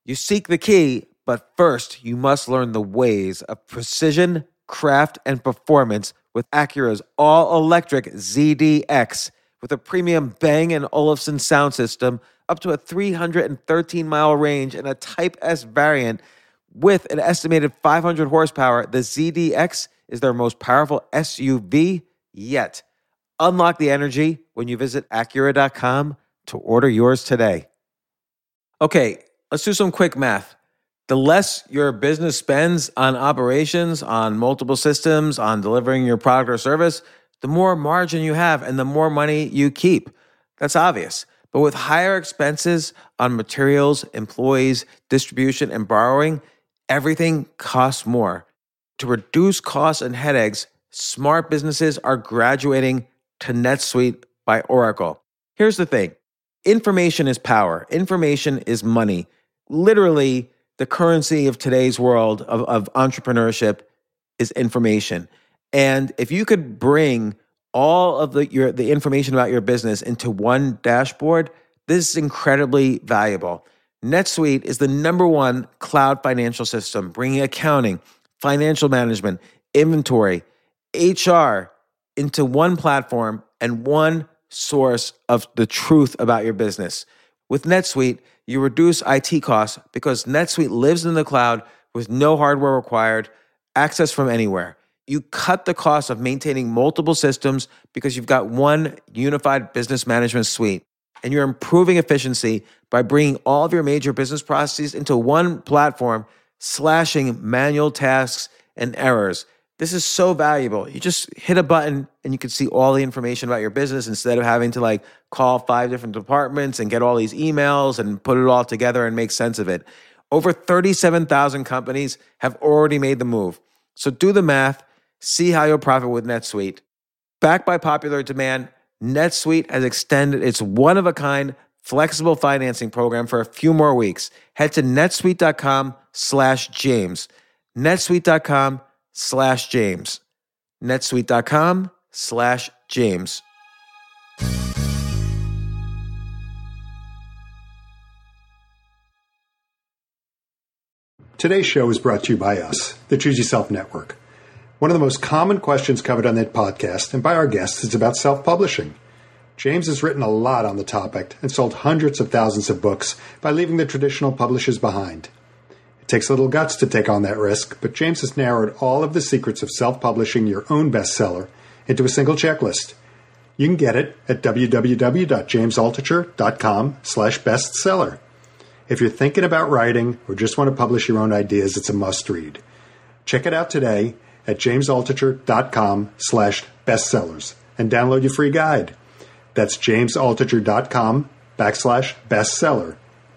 You seek the key, but first you must learn the ways of precision, craft, and performance with Acura's all-electric ZDX. With a premium Bang & Olufsen sound system, up to a 313-mile range, and a Type S variant with an estimated 500 horsepower, the ZDX is their most powerful SUV yet. Unlock the energy when you visit Acura.com to order yours today. Okay, let's do some quick math. The less your business spends on operations, on multiple systems, on delivering your product or service, the more margin you have and the more money you keep. That's obvious. But with higher expenses on materials, employees, distribution, and borrowing, everything costs more. To reduce costs and headaches, smart businesses are graduating to NetSuite by Oracle. Here's the thing. Information is power. Information is money. Literally, the currency of today's world of entrepreneurship is information. And if you could bring all of the information about your business into one dashboard, this is incredibly valuable. NetSuite is the #1 cloud financial system, bringing accounting, financial management, inventory, HR into one platform and one source of the truth about your business. With NetSuite, you reduce IT costs because NetSuite lives in the cloud with no hardware required, access from anywhere. You cut the cost of maintaining multiple systems because you've got one unified business management suite. And you're improving efficiency by bringing all of your major business processes into one platform, slashing manual tasks and errors. This is so valuable. You just hit a button and you can see all the information about your business instead of having to call 5 different departments and get all these emails and put it all together and make sense of it. Over 37,000 companies have already made the move. So do the math. See how you'll profit with NetSuite. Backed by popular demand, NetSuite has extended its one-of-a-kind flexible financing program for a few more weeks. Head to netsuite.com/James. netsuite.com/James. netsuite.com/James. Today's show is brought to you by us, the Choose Yourself Network. One of the most common questions covered on that podcast and by our guests is about self-publishing. James has written a lot on the topic and sold hundreds of thousands of books by leaving the traditional publishers behind. It takes a little guts to take on that risk, but James has narrowed all of the secrets of self-publishing your own bestseller into a single checklist. You can get it at www.jamesaltucher.com/bestseller. If you're thinking about writing or just want to publish your own ideas, it's a must-read. Check it out today at jamesaltucher.com/bestsellers and download your free guide. That's jamesaltucher.com/bestseller.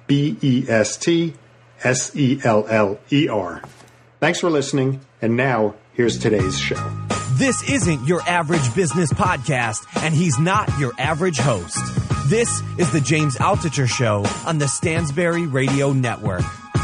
BESTSELLER. Thanks for listening, and now here's today's show. This isn't your average business podcast, and he's not your average host. This is the James Altucher Show on the Stansberry Radio Network.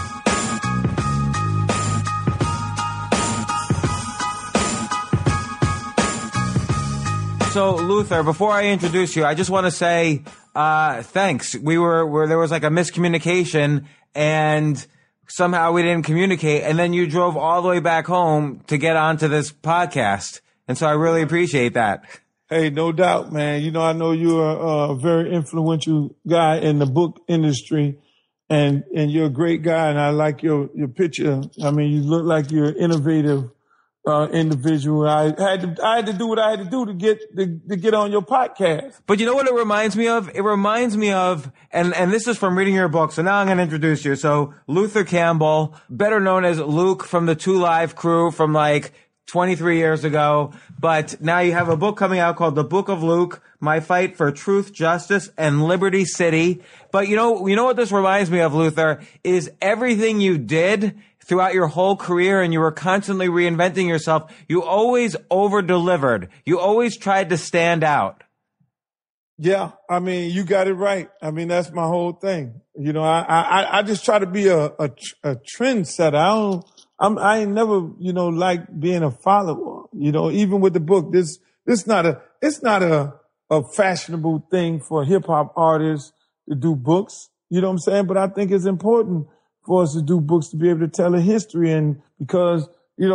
So, Luther, before I introduce you, I just want to say thanks. There was a miscommunication, and somehow we didn't communicate, and then you drove all the way back home to get onto this podcast, and so I really appreciate that. Hey, no doubt, man. I know you're a very influential guy in the book industry, and you're a great guy, and I like your picture. I mean, you look like you're an innovative individual. I had to do what I had to do to get on your podcast. But you know what it reminds me of? It reminds me of, and this is from reading your book, so now I'm going to introduce you. So Luther Campbell, better known as Luke from the 2 Live crew from 23 years ago. But now you have a book coming out called The Book of Luke, My Fight for Truth, Justice, and Liberty City. But you know what this reminds me of, Luther, is everything you did throughout your whole career, and you were constantly reinventing yourself. You always over-delivered. You always tried to stand out. Yeah, I mean, you got it right. I mean, that's my whole thing. I just try to be a trendsetter. I ain't never, like being a follower. Even with the book, it's not a fashionable thing for hip hop artists to do books. You know what I'm saying? But I think it's important for us to do books to be able to tell a history. And because,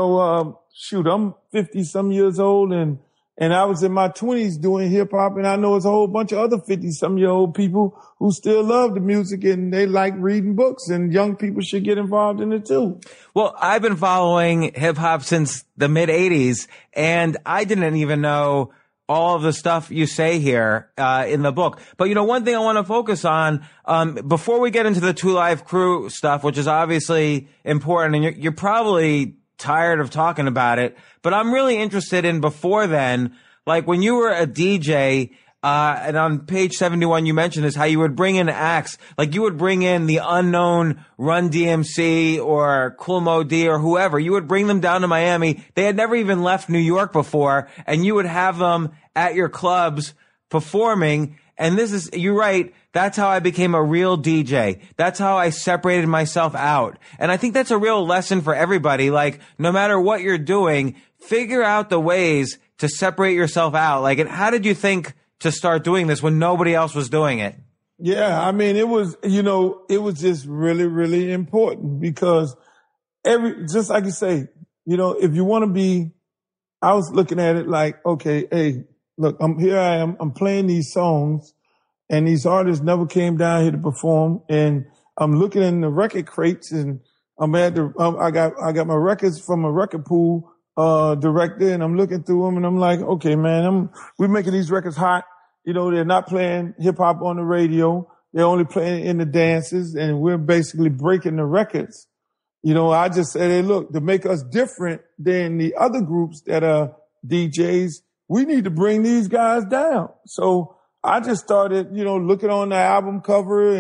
I'm 50 some years old and I was in my 20s doing hip hop, and I know it's a whole bunch of other 50 some year old people who still love the music and they like reading books, and young people should get involved in it too. Well, I've been following hip hop since the mid 80s, and I didn't even know all of the stuff you say here in the book. But, one thing I want to focus on, before we get into the Two Live Crew stuff, which is obviously important, and you're probably tired of talking about it, but I'm really interested in before then, like when you were a DJ, and on page 71, you mentioned this, how you would bring in acts, like you would bring in the unknown Run DMC or Kool Moe Dee or whoever. You would bring them down to Miami. They had never even left New York before, and you would have them at your clubs performing. And you're right, that's how I became a real DJ. That's how I separated myself out. And I think that's a real lesson for everybody. Like, no matter what you're doing, figure out the ways to separate yourself out. Like, and how did you think to start doing this when nobody else was doing it? Yeah, I mean, it was just really, really important because just like you say, if you want to be, I was looking at it like, okay, hey, look, I'm playing these songs and these artists never came down here to perform, and I'm looking in the record crates and I got my records from a record pool director, and I'm looking through them and I'm like, okay, man, we're making these records hot. They're not playing hip hop on the radio. They're only playing in the dances, and we're basically breaking the records. I just said, hey, look, to make us different than the other groups that are DJs, we need to bring these guys down. So I just started, looking on the album cover,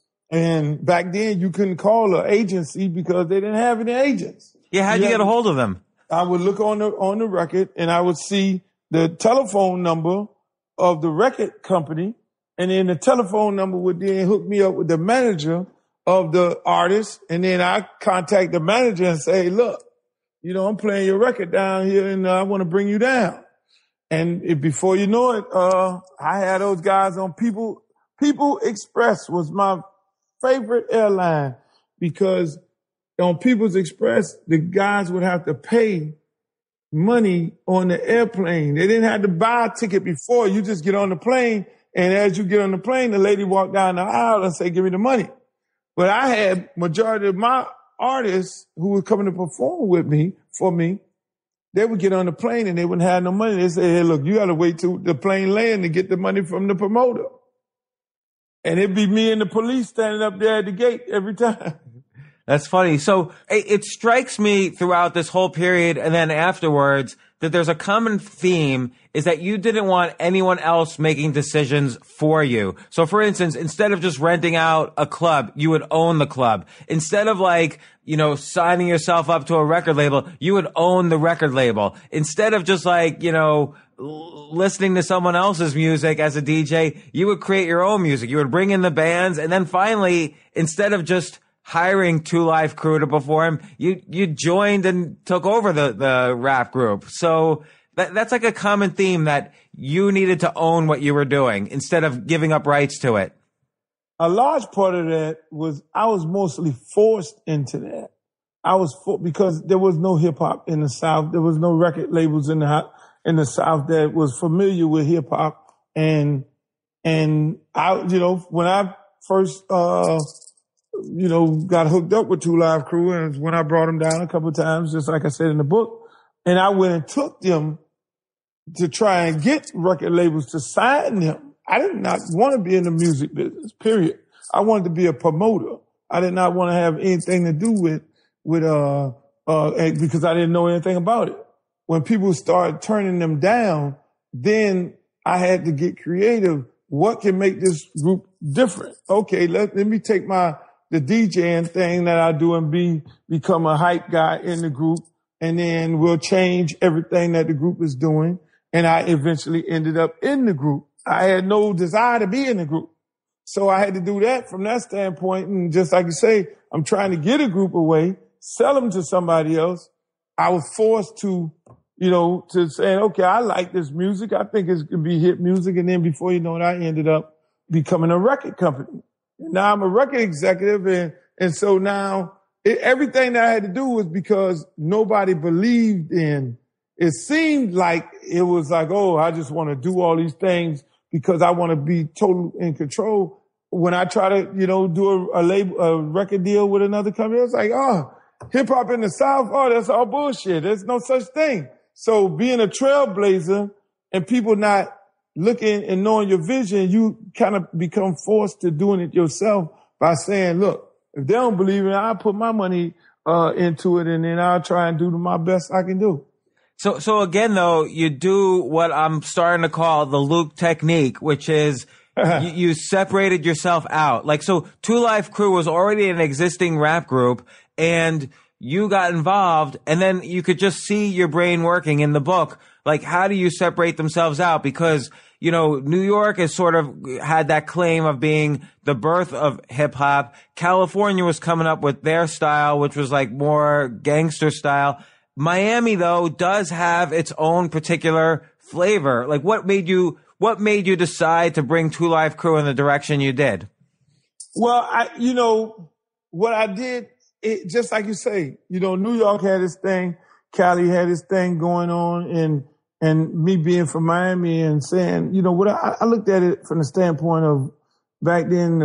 and back then you couldn't call an agency because they didn't have any agents. Yeah, how'd you get a hold of them? I would look on the record and I would see the telephone number of the record company, and then the telephone number would then hook me up with the manager of the artist, and then I contact the manager and say, look, I'm playing your record down here and I want to bring you down. And before you know it, I had those guys on People Express was my favorite airline, because on People's Express, the guys would have to pay money on the airplane. They didn't have to buy a ticket before. You just get on the plane, and as you get on the plane, the lady walked down the aisle and say, give me the money. But I had majority of my artists who were coming to perform for me, they would get on the plane and they wouldn't have no money. They say, hey, look, you got to wait till the plane land to get the money from the promoter. And it'd be me and the police standing up there at the gate every time. That's funny. So it strikes me throughout this whole period and then afterwards that there's a common theme, is that you didn't want anyone else making decisions for you. So for instance, instead of just renting out a club, you would own the club. Instead of signing yourself up to a record label, you would own the record label. Instead of just listening to someone else's music as a DJ, you would create your own music. You would bring in the bands. And then finally, instead of just hiring Two Live Crew to perform, you joined and took over the rap group. So that's like a common theme, that you needed to own what you were doing instead of giving up rights to it. A large part of that was I was mostly forced into that. Because there was no hip hop in the South. There was no record labels in the South that was familiar with hip hop. And I, when I first, got hooked up with Two Live Crew, and when I brought them down a couple of times, just like I said in the book, and I went and took them to try and get record labels to sign them. I did not want to be in the music business, period. I wanted to be a promoter. I did not want to have anything to do with because I didn't know anything about it. When people started turning them down, then I had to get creative. What can make this group different? Okay, let me take the DJing thing that I do and become a hype guy in the group, and then we'll change everything that the group is doing. And I eventually ended up in the group. I had no desire to be in the group. So I had to do that from that standpoint. And just like you say, I'm trying to get a group away, sell them to somebody else. I was forced to say, okay, I like this music. I think it's going to be hit music. And then before you know it, I ended up becoming a record company. And now I'm a record executive, And so now everything that I had to do was because nobody believed in. It seemed like it was like, oh, I just want to do all these things because I want to be total in control. When I try to, do a record deal with another company, it's like, oh, hip hop in the South, oh, that's all bullshit. There's no such thing. So being a trailblazer and people not looking and knowing your vision, you kind of become forced to doing it yourself by saying, look, if they don't believe it, I'll put my money into it and then I'll try and do my best I can do. So again, though, you do what I'm starting to call the Luke technique, which is you separated yourself out. Like, so 2 Live Crew was already an existing rap group and you got involved and then you could just see your brain working in the book. Like, how do you separate themselves out? Because, New York has sort of had that claim of being the birth of hip hop. California was coming up with their style, which was like more gangster style. Miami, though, does have its own particular flavor. Like, what made you decide to bring 2 Live Crew in the direction you did? Well, what I did, just like you say, New York had its thing, Cali had its thing going on, and me being from Miami and saying, I looked at it from the standpoint of back then,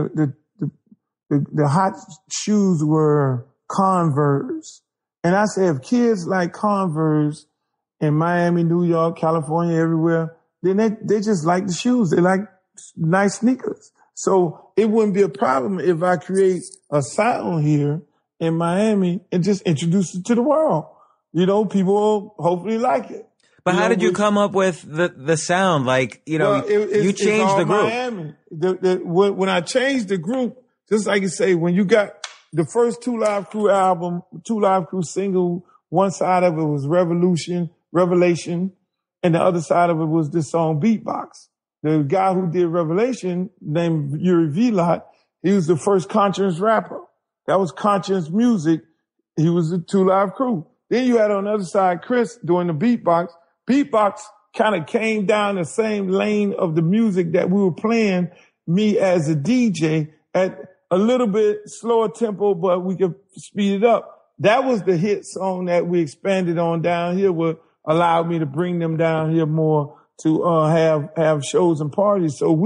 the hot shoes were Converse. And I said, if kids like Converse in Miami, New York, California, everywhere, then they just like the shoes. They like nice sneakers. So it wouldn't be a problem if I create a sound here in Miami and just introduce it to the world. People will hopefully like it. But how did you come up with the sound? Like, you changed the group. Miami. When I changed the group, just like you say, when you got the first 2 Live Crew album, 2 Live Crew single, one side of it was Revelation, and the other side of it was this song Beatbox. The guy who did Revelation, named Yuri Velot, he was the first conscious rapper. That was Conscious Music. He was the 2 Live Crew. Then you had on the other side Chris doing the beatbox. Beatbox kind of came down the same lane of the music that we were playing, me as a DJ, at a little bit slower tempo, but we could speed it up. That was the hit song that we expanded on down here, what allowed me to bring them down here more to have shows and parties. So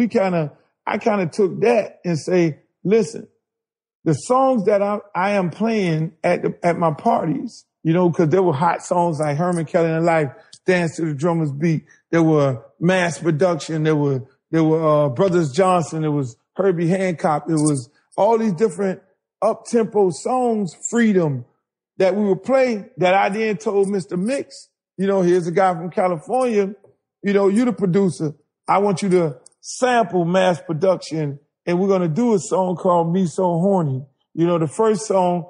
I kind of took that and say, listen, the songs that I am playing at my parties, because there were hot songs like Herman Kelly and Life, Dance to the Drummer's Beat. There were Mass Production. There were Brothers Johnson. There was Herbie Hancock. There was all these different up-tempo songs, Freedom, that we would play that I then told Mr. Mix, here's a guy from California, you the producer. I want you to sample Mass Production and we're going to do a song called Me So Horny. The first song,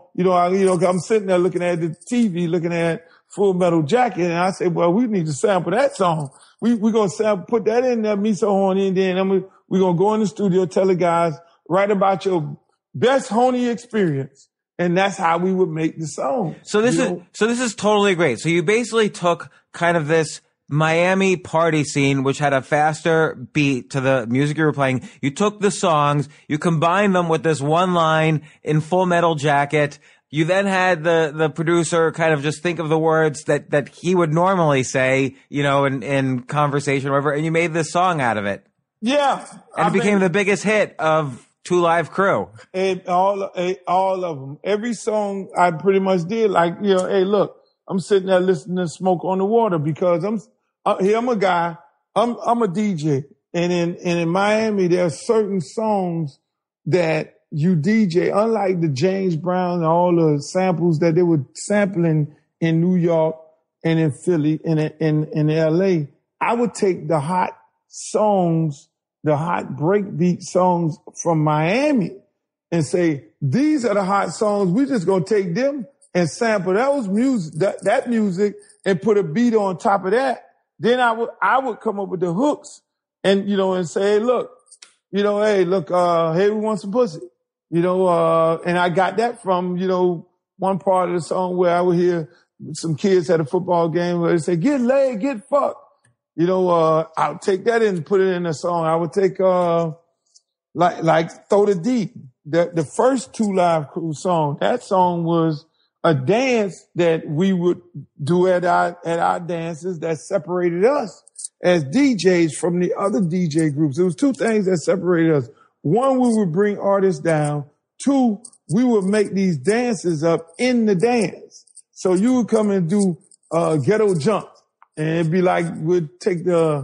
I'm sitting there looking at the TV, looking at Full Metal Jacket, and I say, well, we need to sample that song. We're going to put that in there, Me So Horny, and then we're going to go in the studio, tell the guys, write about your best horny experience. And that's how we would make the song. So this is totally great. So you basically took kind of this Miami party scene, which had a faster beat to the music you were playing. You took the songs, you combined them with this one line in Full Metal Jacket. You then had the producer kind of just think of the words that he would normally say, in conversation or whatever, and you made this song out of it. Yeah. And it became the biggest hit of 2 Live Crew. And all of them. Every song I pretty much did, like, hey, look, I'm sitting there listening to Smoke on the Water because I'm a guy, I'm a DJ. And in Miami, there are certain songs that you DJ, unlike the James Brown and all the samples that they were sampling in New York and in Philly and in LA. I would take the hot songs, the hot breakbeat songs from Miami and say, these are the hot songs. We're just going to take them and sample those music, that music and put a beat on top of that. Then I would come up with the hooks and, and say, hey, look, hey, we want some pussy, and I got that from, one part of the song where I would hear some kids at a football game where they say, get laid, get fucked. I'll take that and put it in a song. I would take, like Throw the D, the first Two Live Crew song, that song was a dance that we would do at our dances that separated us as DJs from the other DJ groups. It was two things that separated us. One, we would bring artists down. Two, we would make these dances up in the dance. So you would come and do ghetto jump, and it'd be like we'd take the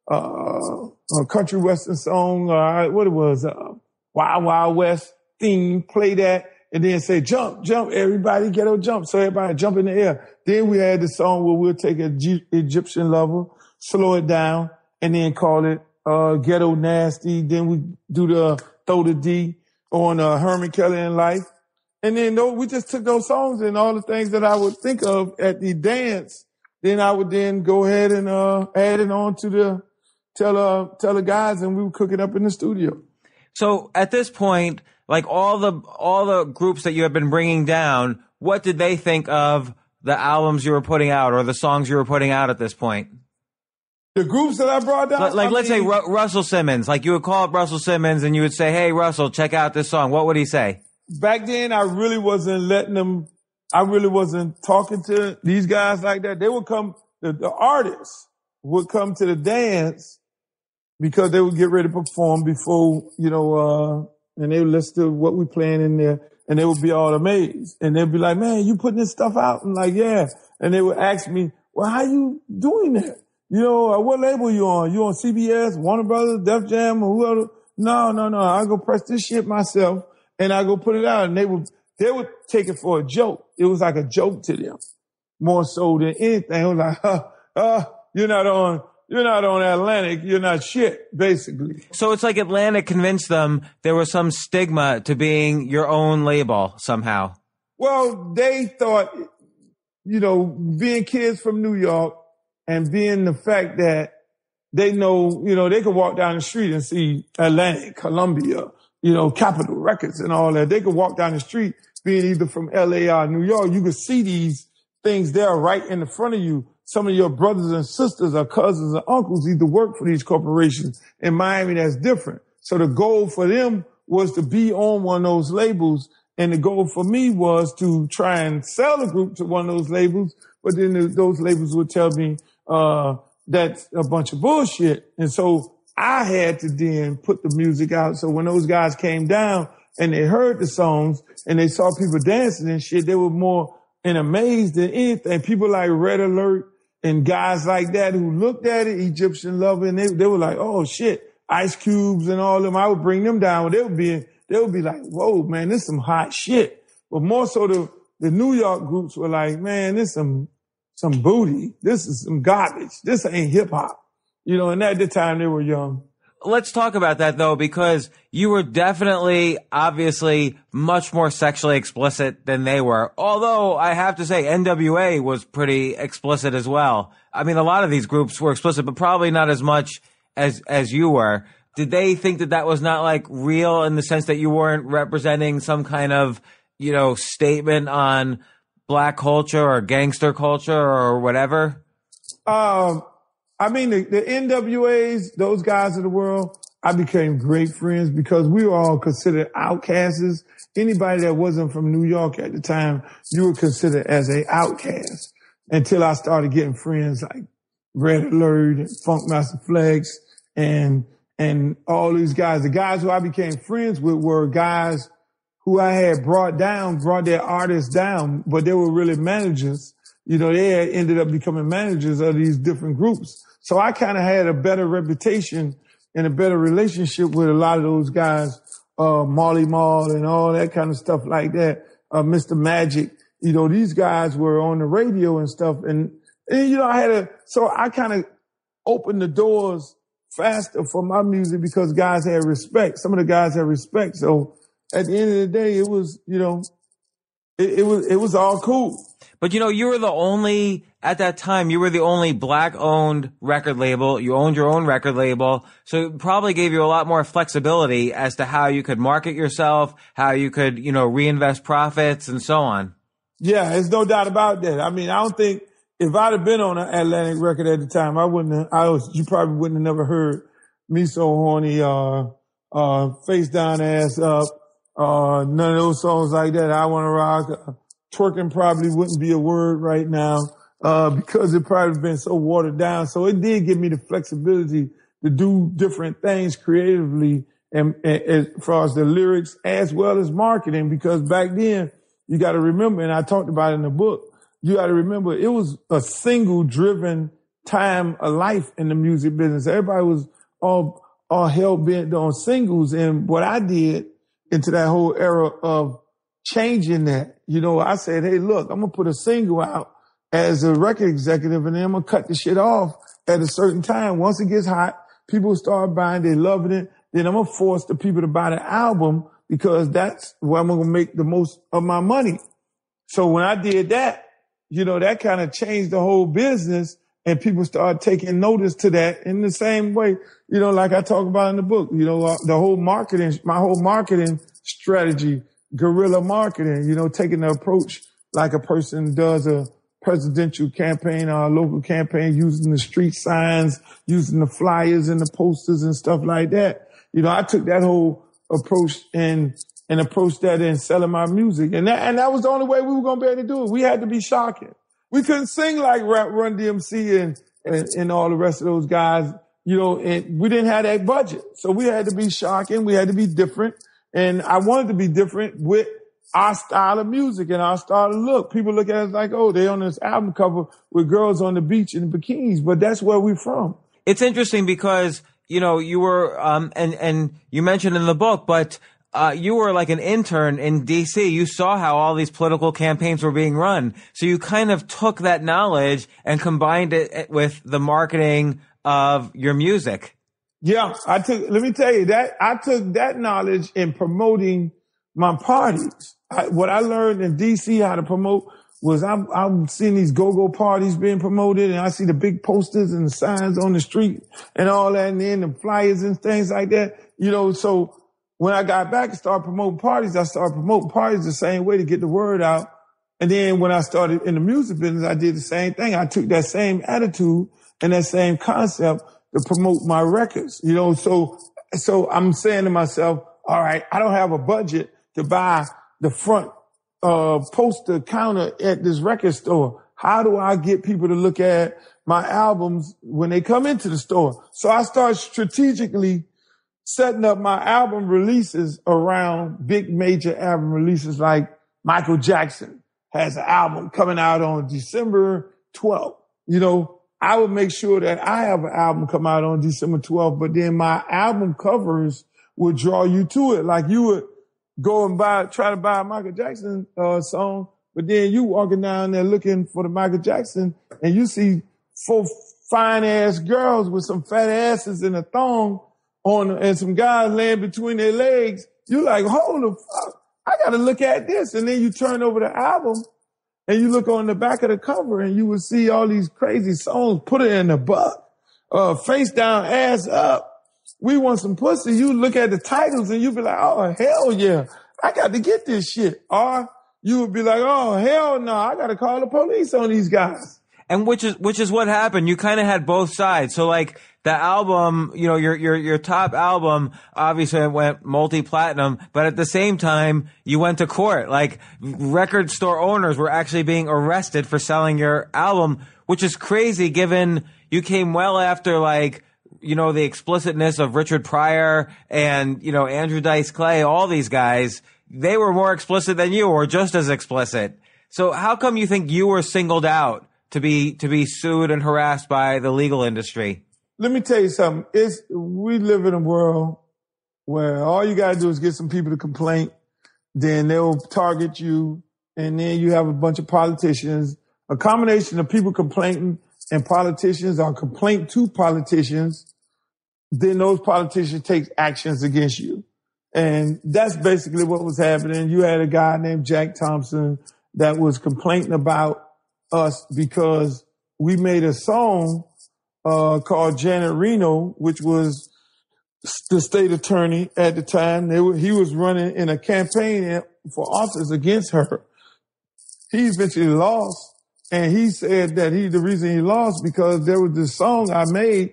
country western song, what it was, Wild Wild West theme, play that, and then say jump, jump, everybody ghetto jump. So everybody jump in the air. Then we had the song where we'll take an Egyptian Lover, slow it down, and then call it Ghetto Nasty. Then we do the Throw the D on Herman Kelly and Life. And then we just took those songs and all the things that I would think of at the dance. Then I would then go ahead and add it on to tell the guys, and we would cook it up in the studio. So at this point, like all the groups that you have been bringing down, what did they think of the albums you were putting out or the songs you were putting out at this point? The groups that I brought down? Let's say Russell Simmons. Like you would call up Russell Simmons and you would say, hey, Russell, check out this song. What would he say? Back then, I really wasn't talking to these guys like that. They would come, the artists would come to the dance because they would get ready to perform before, and they would listen to what we playing in there, and they would be all amazed. And they'd be like, man, you putting this stuff out? I'm like, yeah. And they would ask me, well, how you doing that? What label you on? You on CBS, Warner Brothers, Def Jam, or whoever? No. I go press this shit myself, and I go put it out. And they would take it for a joke. It was like a joke to them, more so than anything. It was like, you're not on Atlantic, you're not shit, basically. So it's like Atlantic convinced them there was some stigma to being your own label somehow. Well, they thought, being kids from New York and being the fact that they know, they could walk down the street and see Atlantic, Columbia, Capitol Records and all that. They could walk down the street being either from LA or New York. You could see these things there right in the front of you. Some of your brothers and sisters or cousins or uncles either work for these corporations. In Miami, that's different. So the goal for them was to be on one of those labels. And the goal for me was to try and sell the group to one of those labels. But then those labels would tell me, that's a bunch of bullshit. And so I had to then put the music out. So when those guys came down and they heard the songs and they saw people dancing and shit, they were more amazed than anything. People like Red Alert and guys like that who looked at it, Egyptian Lover, and they were like, oh shit, Ice Cubes and all of them. I would bring them down. They would be like, whoa, man, this is some hot shit. But more so the New York groups were like, man, this some booty. This is some garbage. This ain't hip hop. And at the time they were young. Let's talk about that though, because you were definitely, obviously, much more sexually explicit than they were. Although I have to say NWA was pretty explicit as well. I mean, a lot of these groups were explicit, but probably not as much as you were. Did they think that was not like real in the sense that you weren't representing some kind of, statement on black culture or gangster culture or whatever? I mean, the NWAs, those guys of the world, I became great friends because we were all considered outcasts. Anybody that wasn't from New York at the time, you were considered as an outcast until I started getting friends like Red Alert and Funkmaster Flex and all these guys. The guys who I became friends with were guys who I had brought their artists down, but they were really managers. They had ended up becoming managers of these different groups. So I kind of had a better reputation and a better relationship with a lot of those guys, Marley Marl and all that kind of stuff like that, Mr. Magic. These guys were on the radio and stuff. And so I kind of opened the doors faster for my music because guys had respect. Some of the guys had respect. So at the end of the day, it was, it was all cool. But you were the only, at that time, you were the only black-owned record label. You owned your own record label. So it probably gave you a lot more flexibility as to how you could market yourself, how you could, reinvest profits and so on. Yeah, there's no doubt about that. I mean, I don't think if I'd have been on an Atlantic record at the time, you probably wouldn't have never heard Me So Horny, Face Down, Ass Up, None of those songs like that. I Wanna Rock. Twerking probably wouldn't be a word right now, because it probably been so watered down. So it did give me the flexibility to do different things creatively and as far as the lyrics as well as marketing, because back then you got to remember, and I talked about it in the book, you got to remember it was a single driven time of life in the music business. Everybody was all hell bent on singles. And what I did into that whole era of changing that, I said, hey, look, I'm going to put a single out as a record executive, and then I'm going to cut the shit off at a certain time. Once it gets hot, people start buying, they loving it. Then I'm going to force the people to buy the album, because that's where I'm going to make the most of my money. So when I did that, that kind of changed the whole business, and people started taking notice to that in the same way, like I talk about in the book, the whole marketing, my whole marketing strategy, guerrilla marketing, taking the approach like a person does a presidential campaign or a local campaign, using the street signs, using the flyers and the posters and stuff like that. I took that whole approach and approached that in selling my music. And that was the only way we were going to be able to do it. We had to be shocking. We couldn't sing like Run DMC and all the rest of those guys, and we didn't have that budget. So we had to be shocking. We had to be different. And I wanted to be different with our style of music and our style of look. People look at us like, oh, they on this album cover with girls on the beach in bikinis, but that's where we're from. It's interesting because, you were, and you mentioned in the book, but you were like an intern in DC. You saw how all these political campaigns were being run. So you kind of took that knowledge and combined it with the marketing of your music. Yeah, let me tell you that I took that knowledge in promoting my parties. What I learned in DC how to promote was I'm seeing these go-go parties being promoted, and I see the big posters and the signs on the street and all that, and then the flyers and things like that. So when I got back and started promoting parties, I started promoting parties the same way to get the word out. And then when I started in the music business, I did the same thing. I took that same attitude and that same concept to promote my records, so I'm saying to myself, all right, I don't have a budget to buy the front poster counter at this record store. How do I get people to look at my albums when they come into the store? So I started strategically setting up my album releases around big major album releases, like Michael Jackson has an album coming out on December 12th. I would make sure that I have an album come out on December 12th, but then my album covers would draw you to it. Like you would go and try to buy a Michael Jackson song, but then you walking down there looking for the Michael Jackson, and you see 4 fine ass girls with some fat asses and a thong on, and some guys laying between their legs. You like, holy fuck, I gotta look at this. And then you turn over the album and you look on the back of the cover, and you will see all these crazy songs. Put it in the buck, face down, ass up. We want some pussy. You look at the titles and you be like, oh, hell yeah, I got to get this shit. Or you would be like, oh, hell no, I got to call the police on these guys. And which is what happened. You kind of had both sides. So like the album, your top album obviously went multi-platinum, but at the same time you went to court. Like record store owners were actually being arrested for selling your album, which is crazy given you came well after like, the explicitness of Richard Pryor and, Andrew Dice Clay, all these guys, they were more explicit than you, or just as explicit. So how come you think you were singled out to be sued and harassed by the legal industry? Let me tell you something. We live in a world where all you got to do is get some people to complain, then they'll target you, and then you have a bunch of politicians, a combination of people complaining and politicians or complaint to politicians, then those politicians take actions against you. And that's basically what was happening. You had a guy named Jack Thompson that was complaining about us because we made a song called Janet Reno, which was the state attorney at the time. He was running in a campaign for office against her. He eventually lost. And he said that the reason he lost because there was this song I made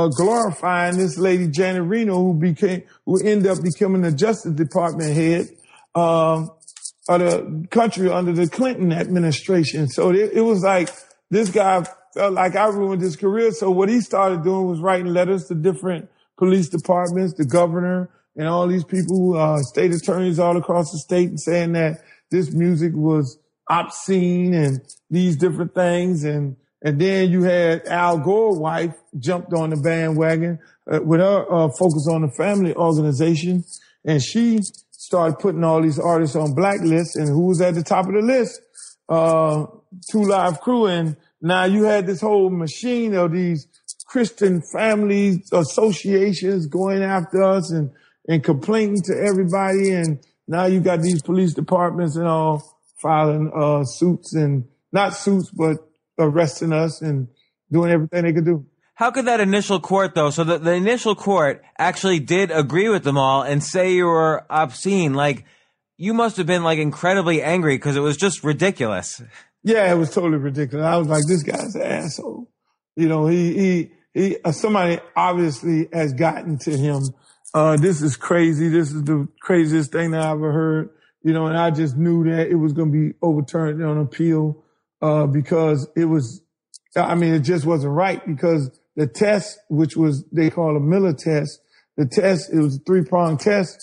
glorifying this lady Janet Reno who ended up becoming the Justice Department head. of the country under the Clinton administration. So it was like this guy felt like I ruined his career. So what he started doing was writing letters to different police departments, the governor, and all these people, state attorneys all across the state, and saying that this music was obscene and these different things. And then you had Al Gore's wife jumped on the bandwagon with her focus on the family organization. And she started putting all these artists on blacklists, and who was at the top of the list? 2 Live Crew. And now you had this whole machine of these Christian families associations going after us and complaining to everybody. And now you got these police departments and all filing suits, and not suits, but arresting us and doing everything they could do. How could that initial court, though, so the initial court actually did agree with them all and say you were obscene? Like, you must have been, like, incredibly angry because it was just ridiculous. Yeah, it was totally ridiculous. I was like, this guy's an asshole. You know, he somebody obviously has gotten to him. This is crazy. This is the craziest thing that I ever heard. You know, and I just knew that it was going to be overturned on appeal, because it just wasn't right, because the test, which was, they call a Miller test, it was a 3-pronged test,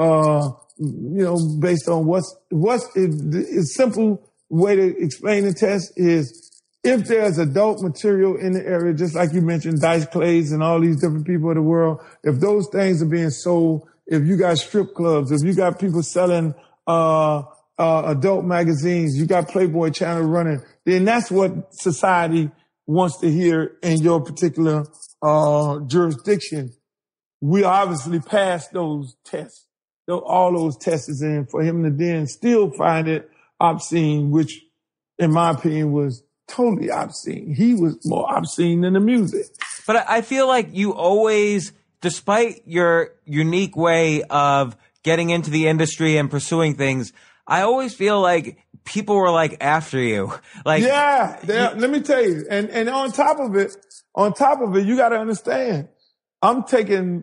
based on a simple way to explain the test is, if there's adult material in the area, just like you mentioned, Dice Clays and all these different people of the world, if those things are being sold, if you got strip clubs, if you got people selling adult magazines, you got Playboy Channel running, then that's what society wants to hear in your particular jurisdiction. We obviously passed those tests, all those tests in, for him to then still find it obscene, which in my opinion was totally obscene. He was more obscene than the music. But I feel like you always, despite your unique way of getting into the industry and pursuing things, I always feel like people were like after you. Like, yeah, let me tell you. And on top of it, you got to understand, I'm taking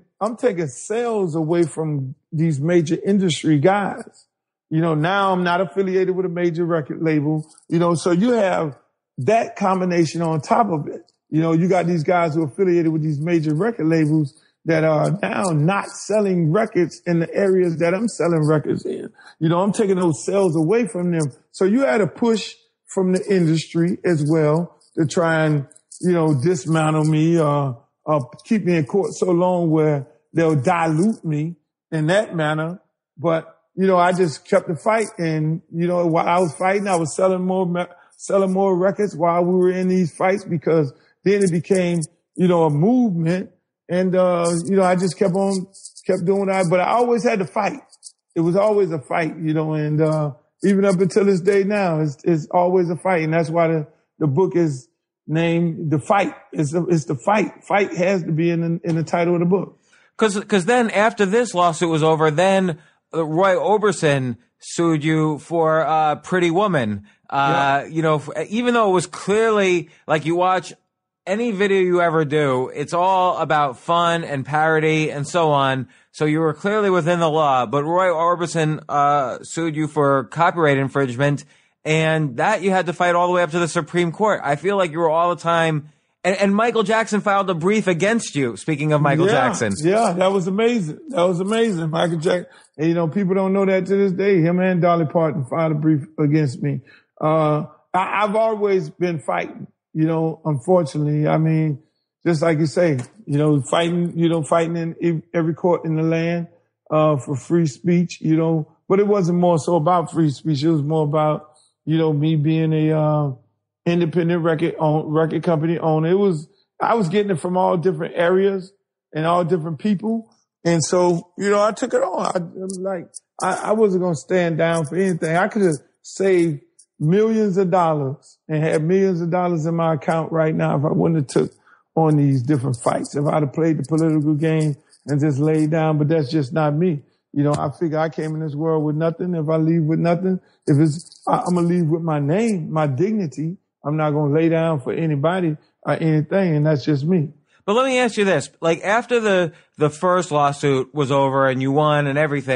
sales away from these major industry guys. You know, now I'm not affiliated with a major record label, so you have that combination on top of it. You got these guys who are affiliated with these major record labels that are now not selling records in the areas that I'm selling records in. I'm taking those sales away from them. So you had a push from the industry as well to try and, dismantle me or keep me in court so long where they'll dilute me in that manner. But, I just kept the fight. And, while I was fighting, I was selling more records while we were in these fights, because then it became, a movement. And, I just kept doing that, but I always had to fight. It was always a fight, and, even up until this day now, it's always a fight. And that's why the book is named The Fight. It's the fight. Fight has to be in the title of the book. Cause then after this lawsuit was over, then Roy Orbison sued you for, Pretty Woman. Yeah. Even though it was clearly, like, you watch any video you ever do, it's all about fun and parody and so on. So you were clearly within the law, but Roy Orbison sued you for copyright infringement, and that you had to fight all the way up to the Supreme Court. I feel like you were all the time, and Michael Jackson filed a brief against you, speaking of Michael Jackson. Yeah, that was amazing. Michael Jackson, and, people don't know that to this day. Him and Dolly Parton filed a brief against me. I've always been fighting. Unfortunately, I mean, just like you say, fighting in every court in the land, for free speech, but it wasn't more so about free speech. It was more about, me being a, independent record company owner. I was getting it from all different areas and all different people. And so, I took it on. I wasn't going to stand down for anything. I could have saved millions of dollars and had millions of dollars in my account right now if I wouldn't have took on these different fights. If I'd have played the political game and just laid down, but that's just not me. I figure I came in this world with nothing. If I leave with nothing, I'm going to leave with my name, my dignity. I'm not going to lay down for anybody or anything, and that's just me. But let me ask you this. Like, after the first lawsuit was over and you won and everything,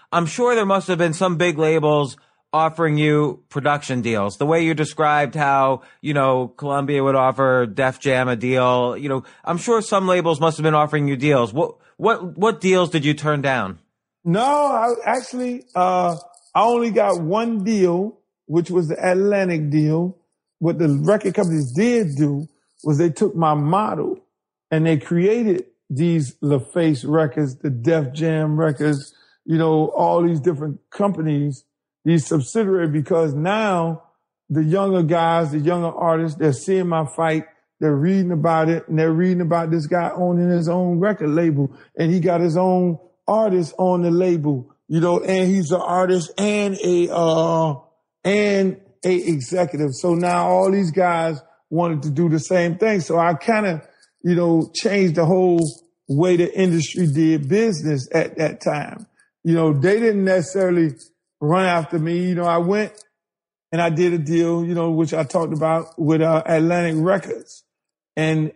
I'm sure there must have been some big labels offering you production deals. The way you described how, Columbia would offer Def Jam a deal, I'm sure some labels must have been offering you deals. What deals did you turn down? No, I only got one deal, which was the Atlantic deal. What the record companies did do was they took my model and they created these LaFace records, the Def Jam records, all these different companies, these subsidiaries, because now the younger guys, the younger artists, they're seeing my fight, they're reading about it, and they're reading about this guy owning his own record label, and he got his own artist on the label, and he's an artist and a executive. So now all these guys wanted to do the same thing. So I kind of, changed the whole way the industry did business at that time. They didn't necessarily run after me. I went and I did a deal, which I talked about with Atlantic Records, and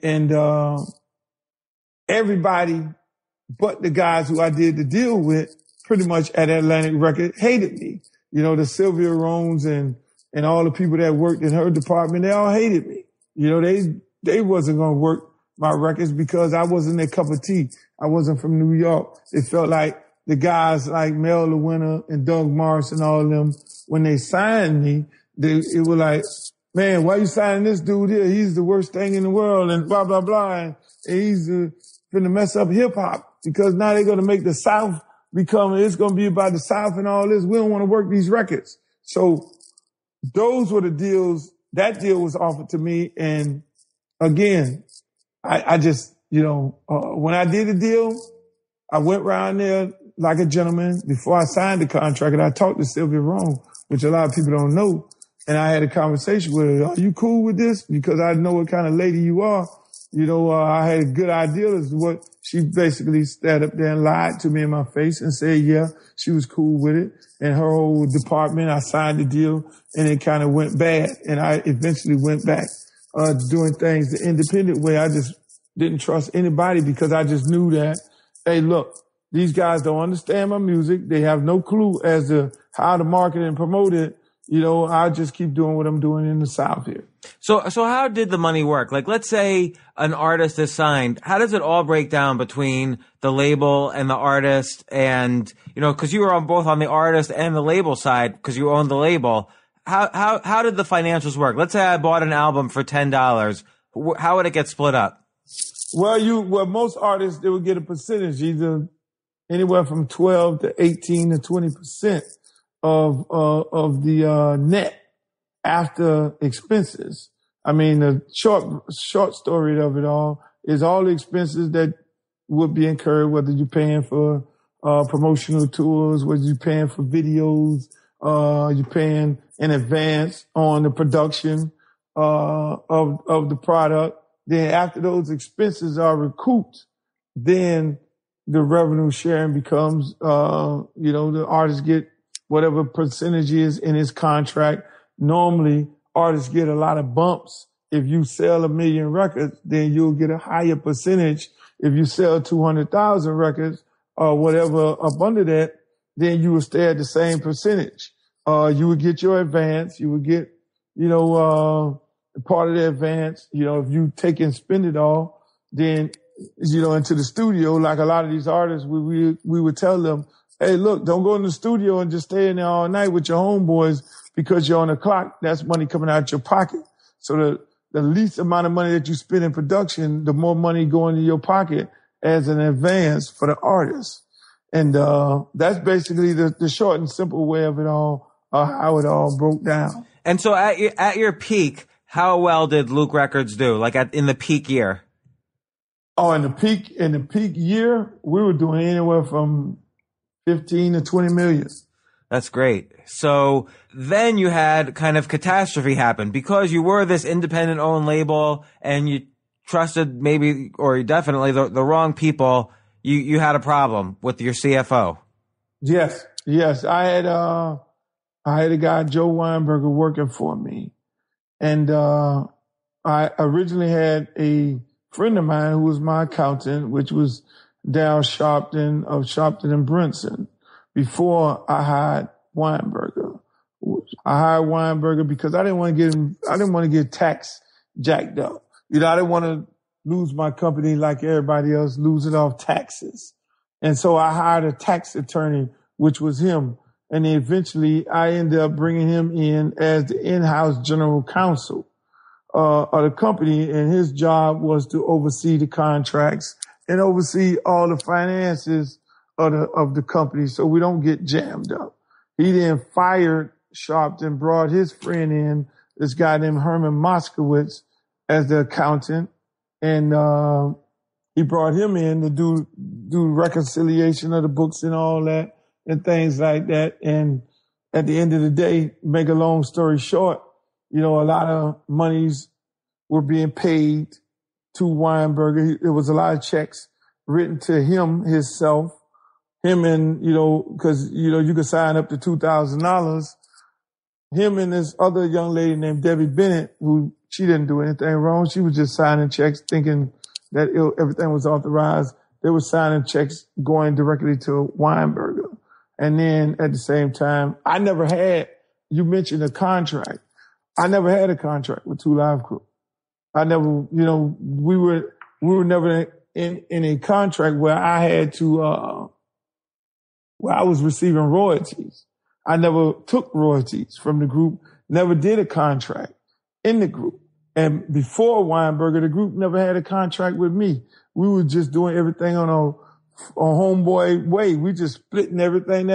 everybody but the guys who I did the deal with pretty much at Atlantic Records hated me. The Sylvia Rones and all the people that worked in her department, they all hated me. They wasn't going to work my records because I wasn't their cup of tea. I wasn't from New York. It felt like the guys like Mel LaWinter and Doug Morris and all of them, when they signed me, it was like, man, why you signing this dude here? He's the worst thing in the world and blah, blah, blah. And he's going to mess up hip hop because now they're going to make the South it's going to be about the South and all this. We don't want to work these records. So those were the deals. That deal was offered to me. And again, I just, when I did the deal, I went around there like a gentleman before I signed the contract, and I talked to Sylvia Rome, which a lot of people don't know. And I had a conversation with her. Are you cool with this? Because I know what kind of lady you are. I had a good idea as to what she basically stood up there and lied to me in my face and said, yeah, she was cool with it. And her whole department, I signed the deal and it kind of went bad. And I eventually went back, doing things the independent way. I just didn't trust anybody because I just knew that, hey, look, these guys don't understand my music. They have no clue as to how to market and promote it. I just keep doing what I'm doing in the South here. So how did the money work? Like, let's say an artist is signed. How does it all break down between the label and the artist? And, cause you were both on the artist and the label side because you owned the label. How did the financials work? Let's say I bought an album for $10. How would it get split up? Well, most artists, they would get a percentage, either anywhere from 12 to 18 to 20% of the net after expenses. I mean, the short story of it all is all the expenses that would be incurred, whether you're paying for promotional tours, whether you're paying for videos, you're paying in advance on the production of the product. Then after those expenses are recouped, then the revenue sharing becomes, the artists get whatever percentage is in his contract. Normally, artists get a lot of bumps. If you sell 1 million records, then you'll get a higher percentage. If you sell 200,000 records or whatever up under that, then you will stay at the same percentage. You would get your advance. You would get, part of the advance. If you take and spend it all, then, into the studio, like a lot of these artists, we would tell them, hey, look, don't go in the studio and just stay in there all night with your homeboys because you're on the clock. That's money coming out your pocket. So the least amount of money that you spend in production, the more money going in your pocket as an advance for the artist. And that's basically the short and simple way of it all, how it all broke down. And so at your peak, how well did Luke Records do? Like in the peak year? Oh, in the peak year, we were doing anywhere from 15 to 20 million. That's great. So then you had kind of catastrophe happen because you were this independent owned label and you trusted maybe, or definitely the wrong people. You had a problem with your CFO. Yes. I had a guy, Joe Weinberger, working for me. And, I originally had a friend of mine who was my accountant, which was Dal Sharpton of Sharpton and Brinson. before I hired Weinberger. I hired Weinberger because I didn't want to get tax jacked up. I didn't want to lose my company like everybody else, losing off taxes. And so I hired a tax attorney, which was him. And then eventually I ended up bringing him in as the in-house general counsel of the company. And his job was to oversee the contracts and oversee all the finances of the company so we don't get jammed up. He then fired Sharpton, brought his friend in, this guy named Herman Moskowitz, as the accountant. And he brought him in to do reconciliation of the books and all that and things like that. And at the end of the day, make a long story short, a lot of monies were being paid to Weinberger. There was a lot of checks written to him, himself, him and, because, you could sign up to $2,000. Him and this other young lady named Debbie Bennett, who she didn't do anything wrong. She was just signing checks thinking that everything was authorized. They were signing checks going directly to Weinberger. And then at the same time, you mentioned a contract. I never had a contract with Two Live Crew. I never, we were never in a contract where I had to, where I was receiving royalties. I never took royalties from the group, never did a contract in the group. And before Weinberger, the group never had a contract with me. We were just doing everything on a homeboy way. We just splitting everything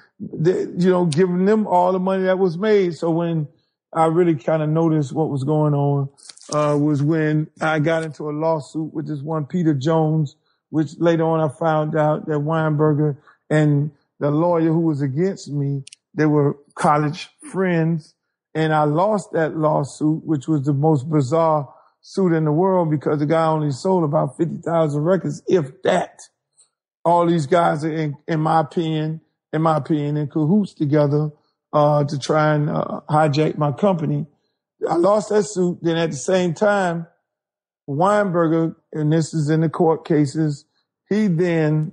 giving them all the money that was made. So when I really kind of noticed what was going on, was when I got into a lawsuit with this one Peter Jones, which later on I found out that Weinberger and the lawyer who was against me, they were college friends. And I lost that lawsuit, which was the most bizarre suit in the world because the guy only sold about 50,000 records, if that. All these guys are, in my opinion, in cahoots together to try and hijack my company. I lost that suit. Then at the same time, Weinberger, and this is in the court cases, he then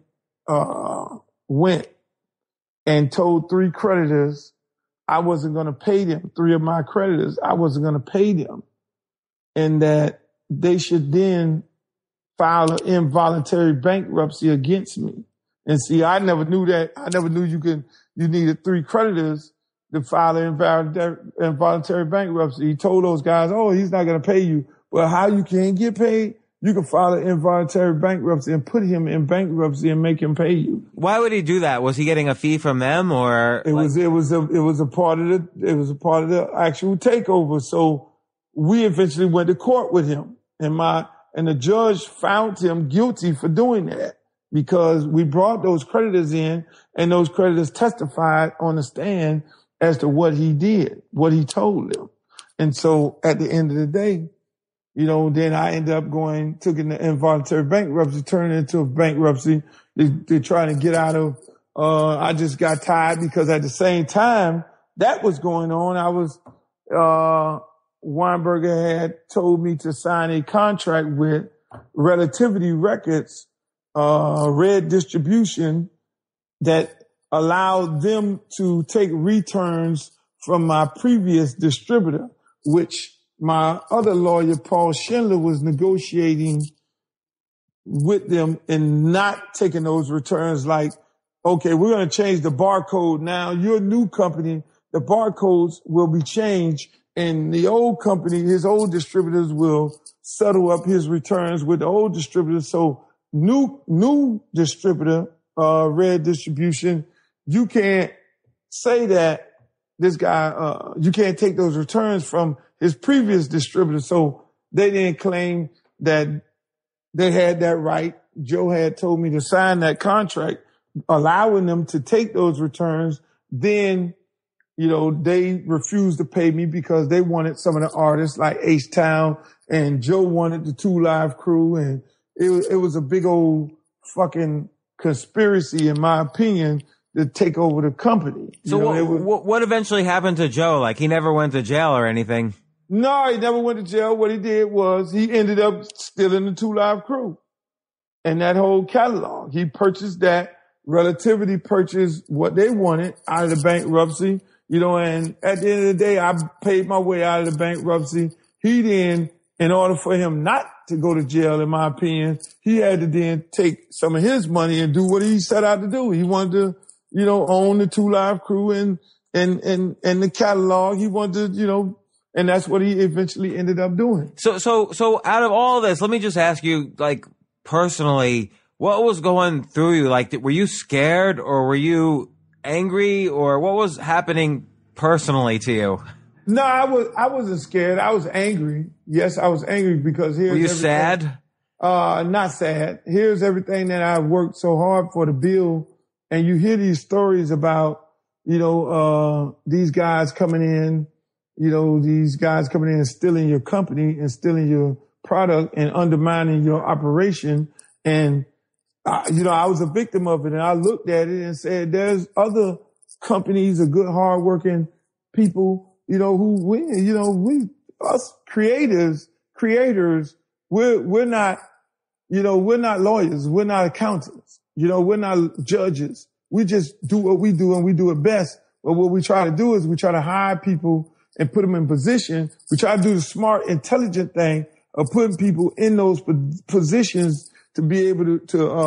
went and told 3 creditors I wasn't going to pay them. 3 of my creditors, I wasn't going to pay them. And that they should then file an involuntary bankruptcy against me. And see, I never knew that. I never knew you needed 3 creditors to file an involuntary bankruptcy. He told those guys, he's not going to pay you. Well, how you can't get paid? You can file an involuntary bankruptcy and put him in bankruptcy and make him pay you. Why would he do that? Was he getting a fee from them, or it was a part of the actual takeover. So we eventually went to court with him, and the judge found him guilty for doing that because we brought those creditors in, and those creditors testified on the stand as to what he did, what he told them. And so at the end of the day, then I ended up took an involuntary bankruptcy, turned it into a bankruptcy. They're trying to get out of, I just got tired because at the same time that was going on, Weinberger had told me to sign a contract with Relativity Records, Red Distribution, that allowed them to take returns from my previous distributor, which my other lawyer, Paul Schindler, was negotiating with them and not taking those returns like, okay, we're going to change the barcode now. Your new company, the barcodes will be changed, and the old company, his old distributors will settle up his returns with the old distributors. So new distributor, Red Distribution, you can't say that this guy, you can't take those returns from his previous distributor. So they didn't claim that they had that right. Joe had told me to sign that contract, allowing them to take those returns. Then, they refused to pay me because they wanted some of the artists like H-Town, and Joe wanted the Two Live Crew. And it was a big old fucking conspiracy, in my opinion, to take over the company. So what eventually happened to Joe? Like, he never went to jail or anything? No, he never went to jail. What he did was he ended up stealing the Two Live Crew and that whole catalog. He purchased that. Relativity purchased what they wanted out of the bankruptcy, and at the end of the day, I paid my way out of the bankruptcy. He then, in order for him not to go to jail, in my opinion, he had to then take some of his money and do what he set out to do. He wanted to, own the 2 Live Crew and the catalog. He wanted to, and that's what he eventually ended up doing. So out of all this, let me just ask you, like, personally, what was going through you? Like, were you scared or were you angry or what was happening personally to you? No, I wasn't scared. I was angry. Yes, I was angry because here's Were you everything. sad? Not sad. Here's everything that I worked so hard for to build. And you hear these stories about, these guys coming in, and stealing your company and stealing your product and undermining your operation. And, I was a victim of it. And I looked at it and said, there's other companies of good, hardworking people, who win. Us creators, we're not lawyers. We're not accountants. We're not judges. We just do what we do and we do it best. But what we try to do is we try to hire people and put them in position. We try to do the smart, intelligent thing of putting people in those positions to be able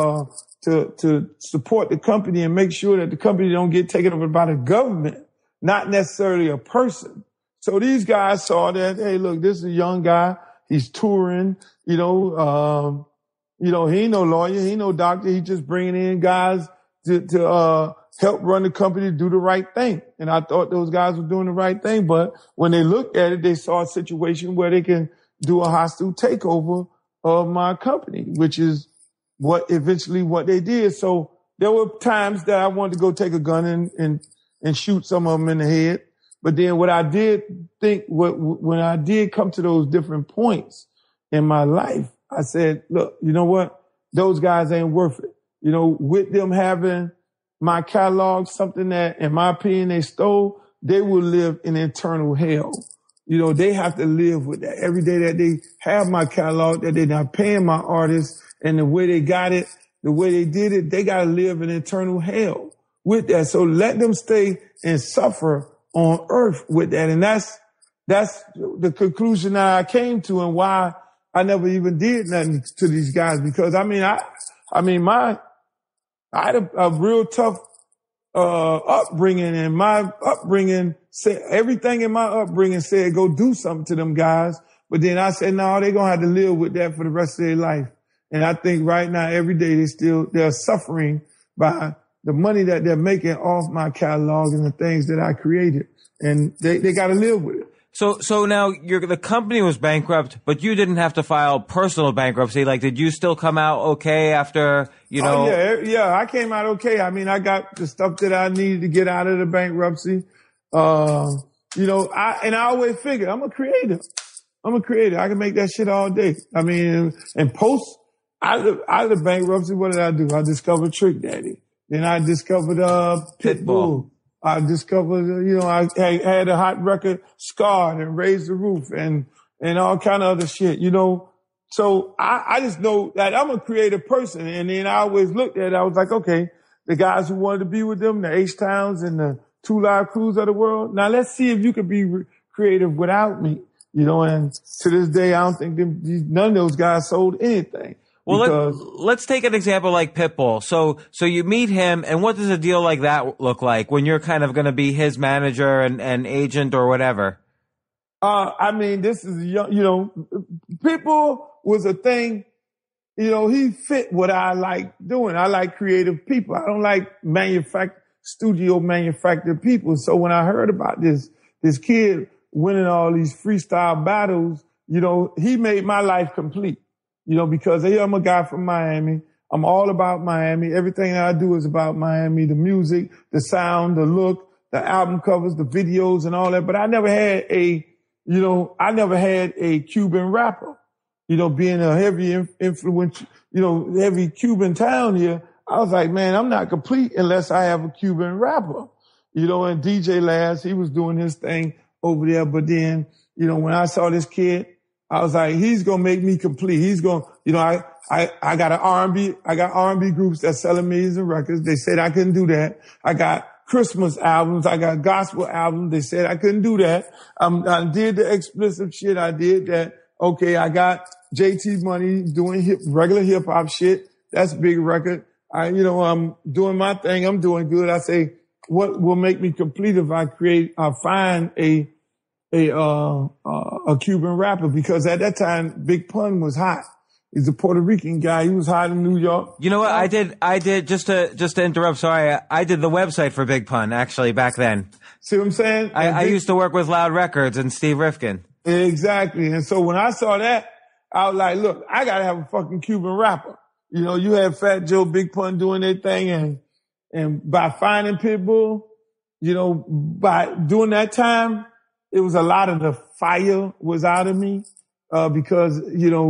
to support the company and make sure that the company don't get taken over by the government, not necessarily a person. So these guys saw that, hey, look, this is a young guy. He's touring, he ain't no lawyer. He ain't no doctor. He's just bringing in guys to help run the company, do the right thing. And I thought those guys were doing the right thing. But when they looked at it, they saw a situation where they can do a hostile takeover of my company, which is what they did. So there were times that I wanted to go take a gun and shoot some of them in the head. But then what I did think, when I did come to those different points in my life, I said, look, you know what? Those guys ain't worth it. With them having my catalog, something that, in my opinion, they stole, they will live in eternal hell. They have to live with that every day that they have my catalog, that they're not paying my artists, and the way they got it, the way they did it, they got to live in eternal hell with that. So let them stay and suffer on earth with that. And that's the conclusion that I came to and why I never even did nothing to these guys. Because I had a real tough upbringing, and my upbringing said everything in my upbringing said go do something to them guys. But then I said, no, they're gonna have to live with that for the rest of their life. And I think right now, every day they're suffering by the money that they're making off my catalog and the things that I created, and they got to live with it. So now the company was bankrupt, but you didn't have to file personal bankruptcy. Like, did you still come out okay after, Oh, yeah, I came out okay. I mean, I got the stuff that I needed to get out of the bankruptcy. I always figured I'm a creator. I can make that shit all day. I mean, and post out of the bankruptcy, what did I do? I discovered Trick Daddy. Then I discovered Pitbull. I discovered, I had a hot record, Scarred and Raise the Roof and all kind of other shit, So I just know that I'm a creative person. And then I always looked at it, I was like, okay, the guys who wanted to be with them, the H-Towns and the 2 Live Crews of the world. Now let's see if you could be creative without me, and to this day, I don't think none of those guys sold anything. Well, let's take an example like Pitbull. So you meet him, and what does a deal like that look like when you're kind of going to be his manager and agent or whatever? This is Pitbull was a thing. He fit what I like doing. I like creative people. I don't like studio manufactured people. So when I heard about this kid winning all these freestyle battles, he made my life complete. Because I'm a guy from Miami. I'm all about Miami. Everything that I do is about Miami, the music, the sound, the look, the album covers, the videos and all that. But I never had a Cuban rapper, being a heavy influential, heavy Cuban town here. I was like, man, I'm not complete unless I have a Cuban rapper, and DJ Laz, he was doing his thing over there. But then, when I saw this kid, I was like, he's going to make me complete. He's going, I got R&B groups that's selling millions of records. They said I couldn't do that. I got Christmas albums. I got gospel albums. They said I couldn't do that. I did the explicit shit. I did that. Okay. I got JT Money doing regular hip hop shit. That's a big record. I'm doing my thing. I'm doing good. I say, what will make me complete if I find a Cuban rapper? Because at that time, Big Pun was hot. He's a Puerto Rican guy. He was hot in New York. You know what? I did just to interrupt. Sorry. I did the website for Big Pun actually back then. See what I'm saying? I used to work with Loud Records and Steve Rifkin. Exactly. And so when I saw that, I was like, look, I gotta have a fucking Cuban rapper. You know, you had Fat Joe, Big Pun doing their thing, and by finding Pitbull, you know, by doing that time, it was a lot of the fire was out of me, because,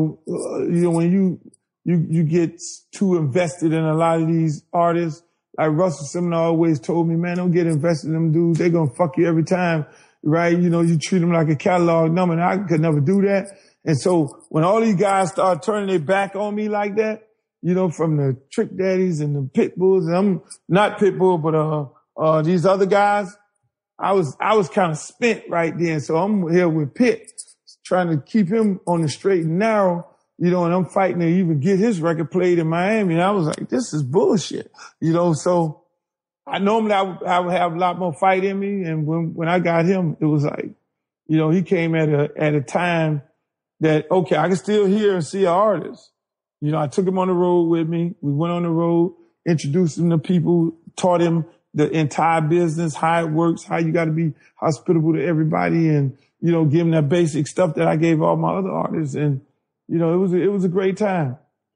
when you get too invested in a lot of these artists, like Russell Simmons always told me, man, don't get invested in them dudes. They're going to fuck you every time, right? You know, you treat them like a catalog number, and I could never do that. And so when all these guys start turning their back on me like that, you know, from the Trick Daddies and the Pitbulls, and I'm not Pitbull, but these other guys, I was kind of spent right then. So I'm here with Pitt, trying to keep him on the straight and narrow, you know, and I'm fighting to even get his record played in Miami. And I was like, this is bullshit, you know. So I normally I would have a lot more fight in me, and when I got him, it was like, you know, he came at a time that, okay, I can still hear and see an artist. You know, I took him on the road with me. We went on the road, introduced him to people, taught him the entire business, how it works, how you got to be hospitable to everybody, and, you know, give him that basic stuff that I gave all my other artists. And, you know, it was a great time.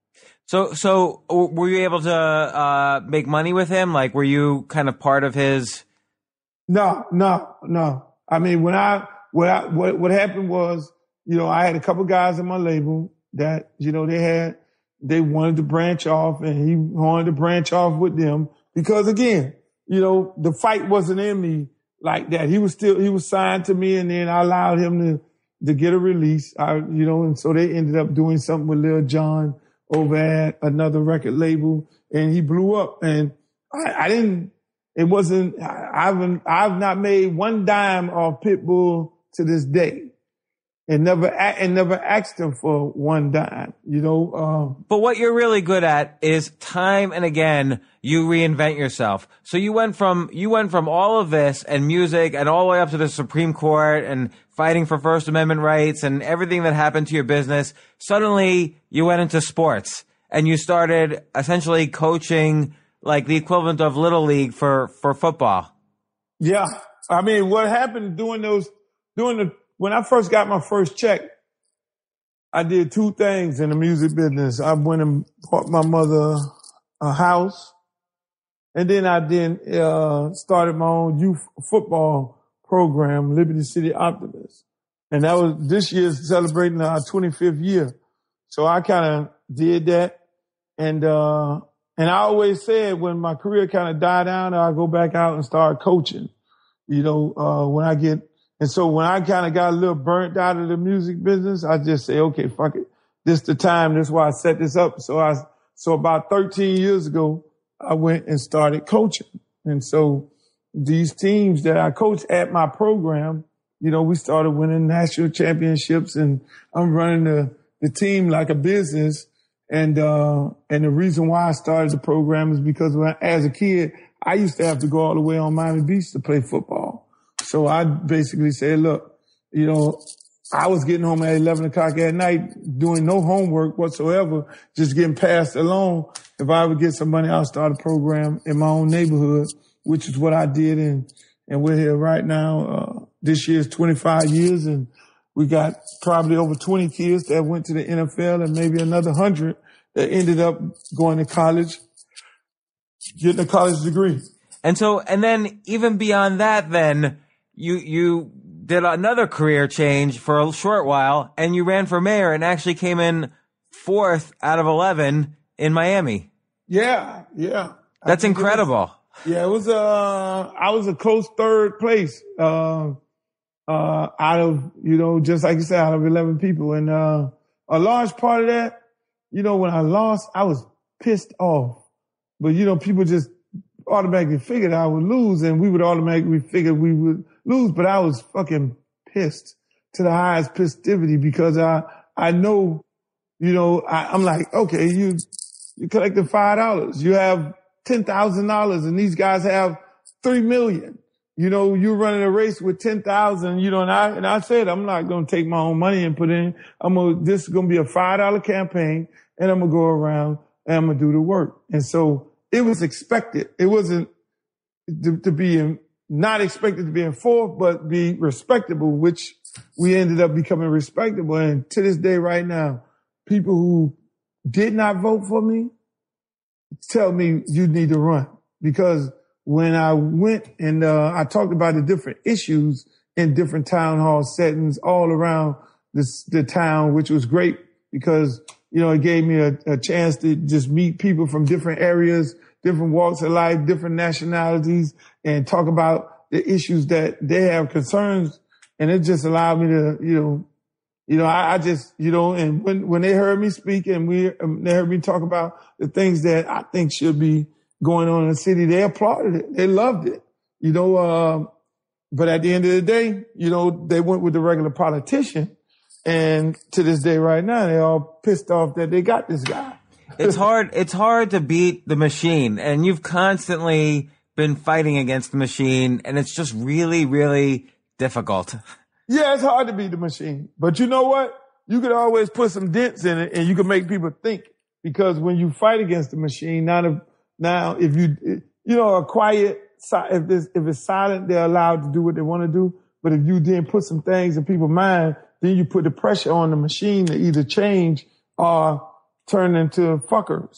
So were you able to make money with him? Like, were you kind of part of his? No. I mean, what happened was, you know, I had a couple guys in my label that, you know, they wanted to branch off, and he wanted to branch off with them because, again, you know, the fight wasn't in me like that. He was signed to me, and then I allowed him to get a release, and so they ended up doing something with Lil Jon over at another record label, and he blew up. And I've not made one dime off Pitbull to this day. And never asked him for one dime, you know. But what you're really good at is time and again, you reinvent yourself. So you went from all of this and music and all the way up to the Supreme Court and fighting for First Amendment rights and everything that happened to your business. Suddenly you went into sports and you started essentially coaching like the equivalent of Little League for football. Yeah. I mean, what happened when I first got my first check, I did two things in the music business. I went and bought my mother a house, and then I started my own youth football program, Liberty City Optimists. And that was this year's celebrating our 25th year. So I kind of did that. And I always said when my career kind of died down, I'll go back out and start coaching, you know, and so when I kind of got a little burnt out of the music business, I just say, okay, fuck it. This the time. That's why I set this up. So about 13 years ago, I went and started coaching. And so these teams that I coach at my program, you know, we started winning national championships, and I'm running the team like a business. And the reason why I started the program is because as a kid, I used to have to go all the way on Miami Beach to play football. So I basically said, look, you know, I was getting home at 11 o'clock at night doing no homework whatsoever, just getting passed along. If I would get some money, I'll start a program in my own neighborhood, which is what I did. And we're here right now. This year's 25 years, and we got probably over 20 kids that went to the NFL and maybe another 100 that ended up going to college, getting a college degree. And then even beyond that, then you did another career change for a short while, and you ran for mayor and actually came in 4th out of 11 in Miami. Yeah. That's incredible. It was I was a close third place, out of, you know, just like you said, out of 11 people. And, a large part of that, when I lost, I was pissed off. But, people just automatically figured I would lose, and we would automatically figure we would lose. But I was fucking pissed to the highest festivity because I know, I'm like, okay, you collected $5. You have $10,000 and these guys have 3 million. You're running a race with 10,000, and I said, I'm not going to take my own money and put in. This is going to be a $5 campaign, and I'm going to go around and I'm going to do the work. And so it was expected. It wasn't to be not expected to be in fourth, but be respectable, which we ended up becoming respectable. And to this day right now, people who did not vote for me tell me you need to run, because when I went and I talked about the different issues in different town hall settings all around the town, which was great because, it gave me a chance to just meet people from different areas, different walks of life, different nationalities, and talk about the issues that they have concerns. And it just allowed me to, I just, and when they heard me speak and they heard me talk about the things that I think should be going on in the city, they applauded it. They loved it, but at the end of the day, they went with the regular politician. And to this day right now, they're all pissed off that they got this guy. It's hard to beat the machine, and you've constantly been fighting against the machine, and it's just really, really difficult. Yeah, it's hard to beat the machine. But you know what? You could always put some dents in it and you can make people think, because when you fight against the machine, now if a quiet, if it's silent, they're allowed to do what they want to do. But if you then put some things in people's mind, then you put the pressure on the machine to either change or turn into fuckers,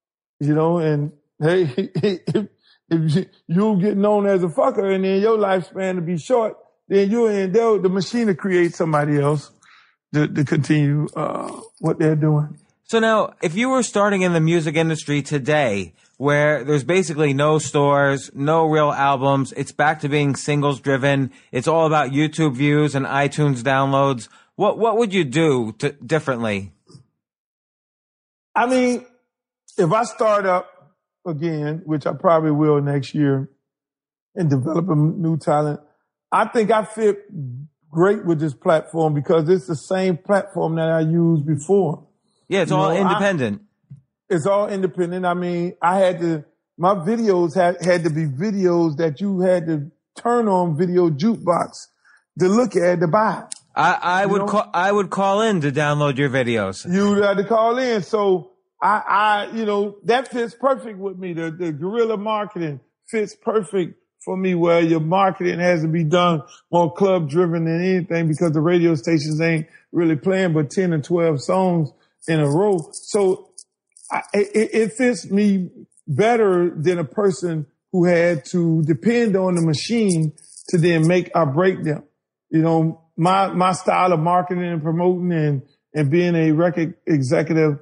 and hey, if you get known as a fucker and then your lifespan to be short, then the machine will create somebody else to continue what they're doing. So now, if you were starting in the music industry today, where there's basically no stores, no real albums, it's back to being singles driven, it's all about YouTube views and iTunes downloads, what would you do differently? I mean, if I start up again, which I probably will next year, and develop a new talent, I think I fit great with this platform because it's the same platform that I used before. Yeah, it's all independent. It's all independent. I mean, my videos had to be videos that you had to turn on Video Jukebox to look at, to buy. I would call in to download your videos. You had to call in. So that fits perfect with me. The guerrilla marketing fits perfect for me, where your marketing has to be done more club driven than anything, because the radio stations ain't really playing but 10 or 12 songs in a row. So it fits me better than a person who had to depend on the machine to then make or break them. My style of marketing and promoting and being a record executive,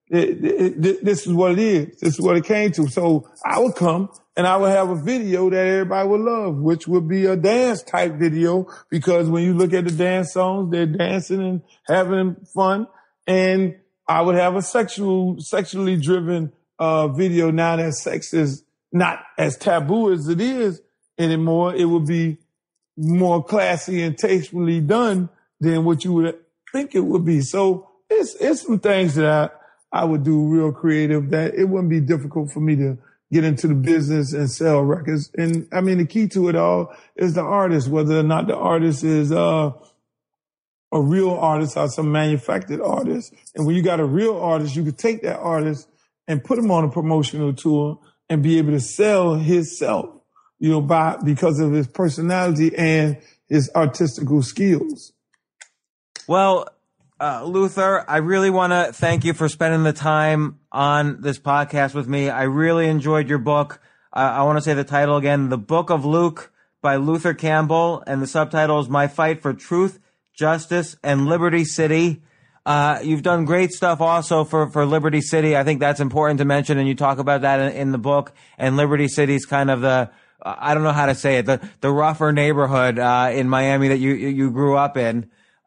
this is what it is. This is what it came to. So I would come and I would have a video that everybody would love, which would be a dance type video, because when you look at the dance songs, they're dancing and having fun. And I would have a sexually driven video. Now that sex is not as taboo as it is anymore, it would be more classy and tastefully done than what you would think it would be. So it's some things that I would do real creative, that it wouldn't be difficult for me to get into the business and sell records. And I mean, the key to it all is the artist, whether or not the artist is a real artist or some manufactured artist. And when you got a real artist, you could take that artist and put him on a promotional tour and be able to sell himself, because of his personality and his artistical skills. Well, Luther, I really want to thank you for spending the time on this podcast with me. I really enjoyed your book. I want to say the title again, The Book of Luke by Luther Campbell, and the subtitle is My Fight for Truth, Justice, and Liberty City. You've done great stuff also for Liberty City. I think that's important to mention, and you talk about that in the book. And Liberty City is kind of the, I don't know how to say it, the rougher neighborhood in Miami that you grew up in.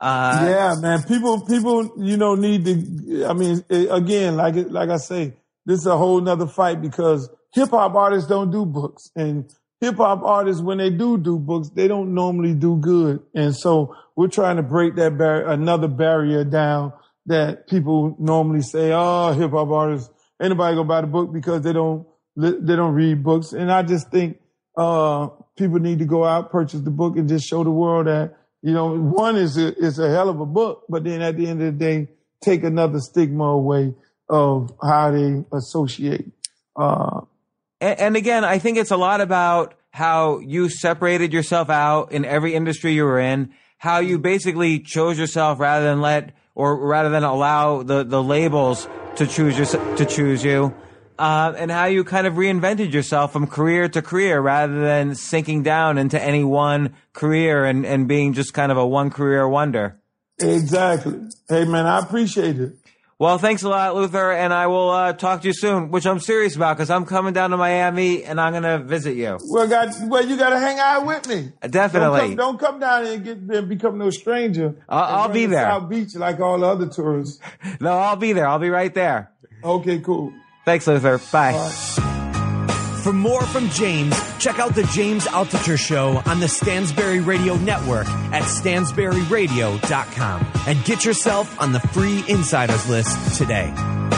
Yeah, man. People, need to, I mean, again, like I say, this is a whole nother fight because hip hop artists don't do books, and hip hop artists, when they do books, they don't normally do good. And so we're trying to break that another barrier down that people normally say, oh, hip hop artists, ain't nobody gonna buy the book because they don't read books. And I just think, people need to go out, purchase the book, and just show the world that, one is a hell of a book, but then at the end of the day, take another stigma away of how they associate. And again, I think it's a lot about how you separated yourself out in every industry you were in, how you basically chose yourself rather than allow the labels to choose you. And how you kind of reinvented yourself from career to career rather than sinking down into any one career and being just kind of a one career wonder. Exactly. Hey, man, I appreciate it. Well, thanks a lot, Luther, and I will talk to you soon, which I'm serious about because I'm coming down to Miami and I'm going to visit you. Well, you got to hang out with me. Definitely. Don't come down and become no stranger. I'll be there. South Beach like all the other tourists. No, I'll be there. I'll be right there. Okay, cool. Thanks, Luther. Bye. For more from James, check out the James Altucher Show on the Stansberry Radio Network at stansberryradio.com and get yourself on the free insiders list today.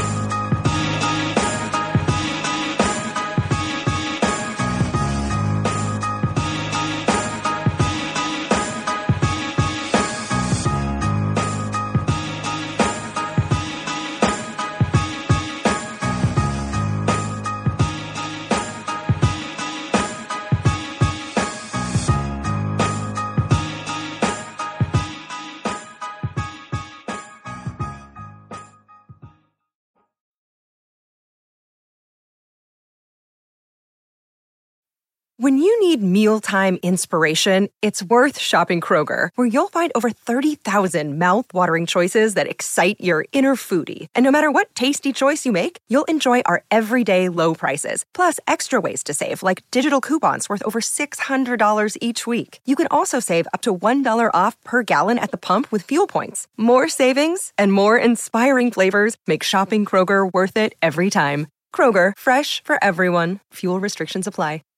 When you need mealtime inspiration, it's worth shopping Kroger, where you'll find over 30,000 mouth-watering choices that excite your inner foodie. And no matter what tasty choice you make, you'll enjoy our everyday low prices, plus extra ways to save, like digital coupons worth over $600 each week. You can also save up to $1 off per gallon at the pump with fuel points. More savings and more inspiring flavors make shopping Kroger worth it every time. Kroger, fresh for everyone. Fuel restrictions apply.